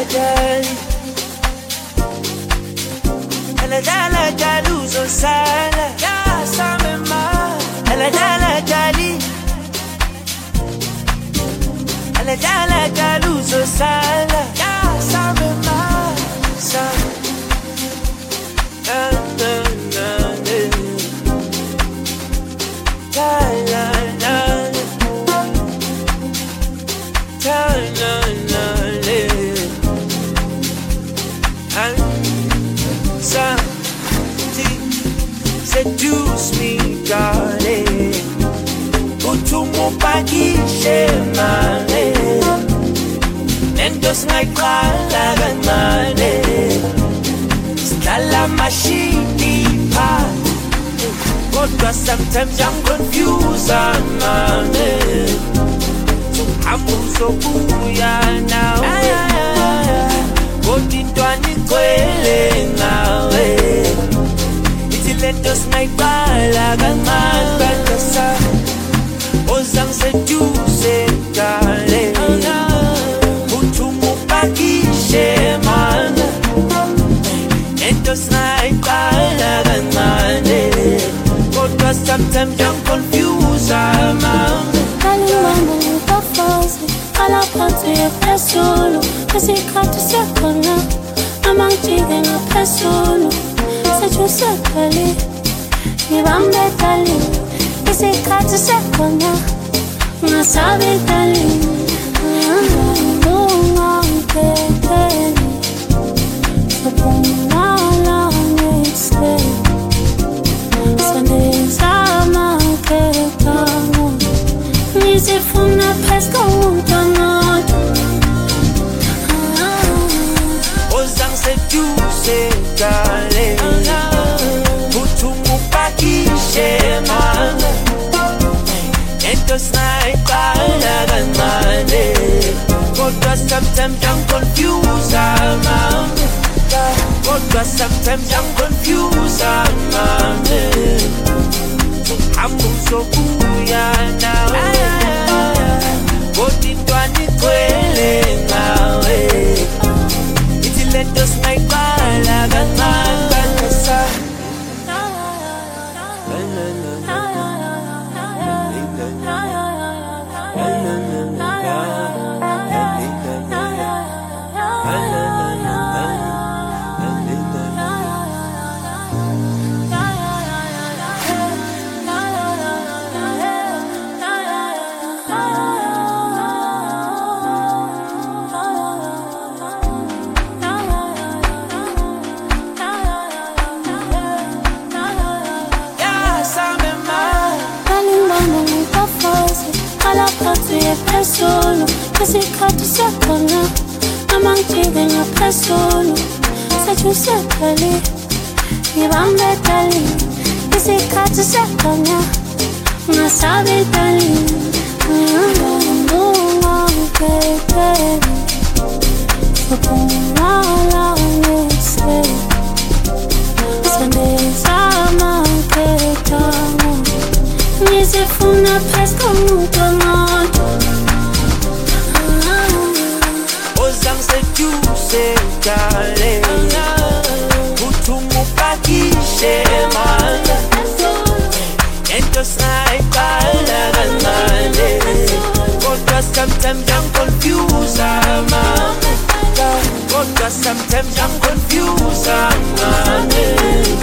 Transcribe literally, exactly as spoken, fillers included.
dali, dala dala dali uzosala. Yasame ma, dala dala dali, dala dala dali uzosala. Yasame ma, sa. Na na na na, la la la, la la la. Seduce me, darling. Utumo pakishe mane, nendos ngaikhala kancane. Sihlala mashidi pa, kodwa sometimes I'm confused mane. So I'm so buya now. Kodwa intwana igcwele ngawe. Let us make bala kancane balasa, ozang seduce darling. Utumo pakishe mana, let us make bala kancane. Kodwa sometimes I'm confused man. Kalimambo utafazi, kalaphansi ephezulu, isikhathi siyakhona, amangijike ngaphezulu. Sejusekali, ngibambe dali, isikhathi sekhona, ngasabi dali. Ungangiphepheli, sophumala ngisele, sandizama khetamo, ngizifuna phezu komuntanoto. Ozang seduce darling, utumo pakishe mana, entos ngaikhala kancane. Kodwa sometimes I'm confused man, kodwa sometimes I'm confused man. I'm so buya now, kodwa intwana igcwele ngawe. Let us make bala kancane balasa. Solo, isikhathi siyakhona, amangijike ngaphezulu. Sejusekali, ngibambe dali, isikhathi siyakhona, ngasabi dali. Ungangiphepheli, sophumala ngisele, sandizama khetamo, ngizifuna phezu komuntanoto. Ozang seduce darling, utumo pakishe mana, entos ngaikhala kancane. Kodwa sometimes I'm confused man, kodwa sometimes I'm confused man.